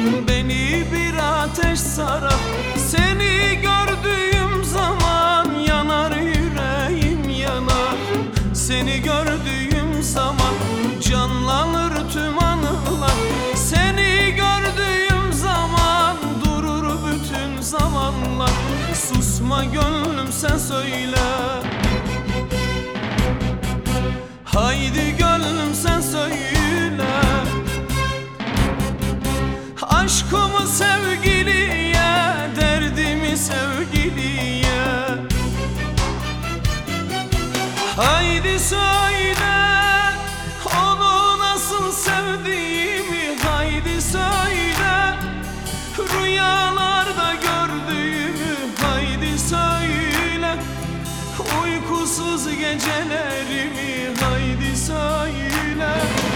Beni bir ateş sarar, seni gördüğüm zaman yanar yüreğim yanar. Seni gördüğüm zaman canlanır tüm anılar. Seni gördüğüm zaman durur bütün zamanlar. Susma gönlüm sen söyle, haydi gönlüm sen söyle. Aşkımı sevgiliye, derdimi sevgiliye. Haydi söyle onu nasıl sevdiğimi. Haydi söyle rüyalarda gördüğümü. Haydi söyle uykusuz gecelerimi. Haydi söyle.